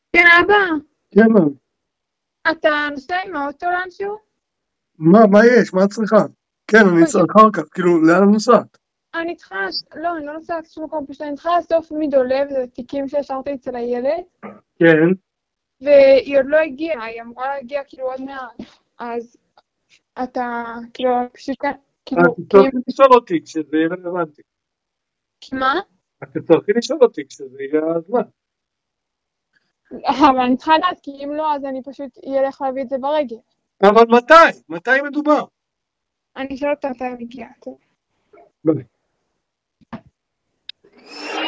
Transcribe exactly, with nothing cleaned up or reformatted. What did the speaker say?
כן, אבא, כן, מה? אתה נוסע עם האוטו לאנשהו? מה, מה יש? מה את צריכה? כן, אני אצא אחר כך, כאילו, לאן את נוסעת? אני צריכה, לא, אני לא נוסעת לשום מקום, פשוט אני צריכה לאסוף מדולב, זה תיקים שהשארתי אצל הילד, כן. והיא עוד לא הגיעה, היא אמורה להגיע כאילו עוד מעט, אז אתה, כאילו, פשוט, את כאילו, כי אם, תצטרכי לשאול אותי כשזה יהיה רלוונטי. כי מה? את תצטרכי לשאול אותי כשזה יהיה הזמן. אבל אני צריכה לדעת, כי אם לא, אז אני פשוט אלך להביא את זה ברגל. אבל מתי? מתי מדובר? אני אשאל אותה מתי היא מגיעה, טוב. ביי.